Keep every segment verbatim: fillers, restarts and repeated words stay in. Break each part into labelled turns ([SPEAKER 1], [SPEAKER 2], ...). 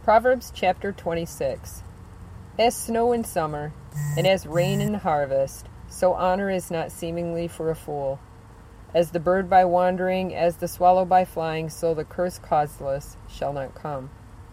[SPEAKER 1] Proverbs chapter twenty-six. As snow in summer, and as rain in the harvest, so honor is not seemingly for a fool. As the bird by wandering, as the swallow by flying, so the curse causeless shall not come.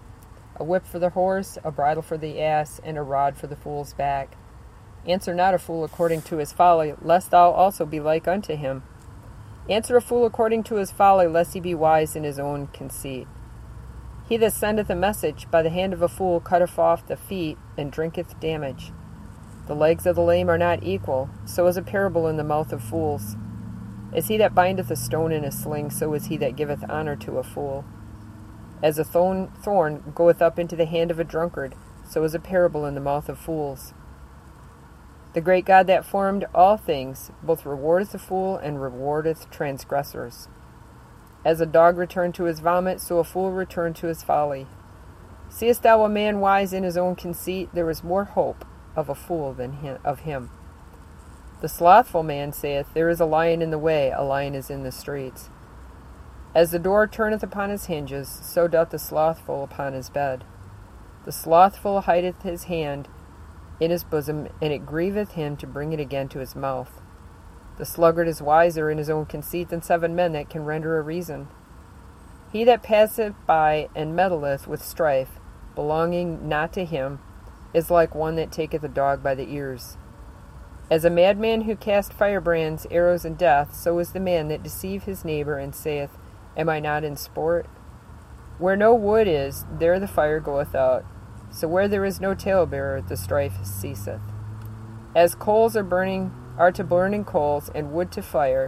[SPEAKER 1] A whip for the horse, a bridle for the ass, and a rod for the fool's back. Answer not a fool according to his folly, lest thou also be like unto him. Answer a fool according to his folly, lest he be wise in his own conceit. He that sendeth a message by the hand of a fool cutteth off the feet, and drinketh damage. The legs of the lame are not equal, so is a parable in the mouth of fools. As he that bindeth a stone in a sling, so is he that giveth honor to a fool. As a thorn, thorn goeth up into the hand of a drunkard, so is a parable in the mouth of fools. The great God that formed all things both rewardeth the fool and rewardeth transgressors. As a dog returned to his vomit, so a fool returned to his folly. Seest thou a man wise in his own conceit? There is more hope of a fool than him, of him. The slothful man saith, There is a lion in the way, a lion is in the streets. As the door turneth upon his hinges, so doth the slothful upon his bed. The slothful hideth his hand in his bosom, and it grieveth him to bring it again to his mouth. The sluggard is wiser in his own conceit than seven men that can render a reason. He that passeth by and meddleth with strife, belonging not to him, is like one that taketh a dog by the ears. As a madman who cast firebrands, arrows, and death, so is the man that deceiveth his neighbor, and saith, Am I not in sport? Where no wood is, there the fire goeth out. So where there is no talebearer, the strife ceaseth. As coals are burning are to burning coals, and wood to fire,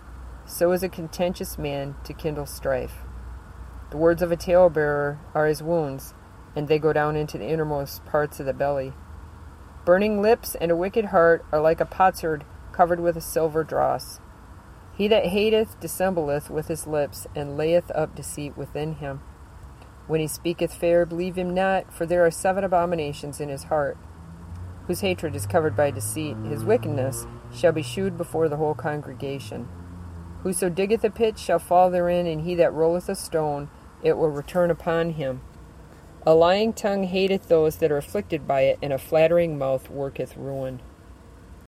[SPEAKER 1] so is a contentious man to kindle strife. The words of a talebearer are as wounds, and they go down into the innermost parts of the belly. Burning lips and a wicked heart are like a potsherd covered with a silver dross. He that hateth dissembleth with his lips, and layeth up deceit within him. When he speaketh fair, believe him not, for there are seven abominations in his heart. Whose hatred is covered by deceit, his wickedness shall be shewed before the whole congregation. Whoso diggeth a pit shall fall therein, and he that rolleth a stone, it will return upon him. A lying tongue hateth those that are afflicted by it, and a flattering mouth worketh ruin.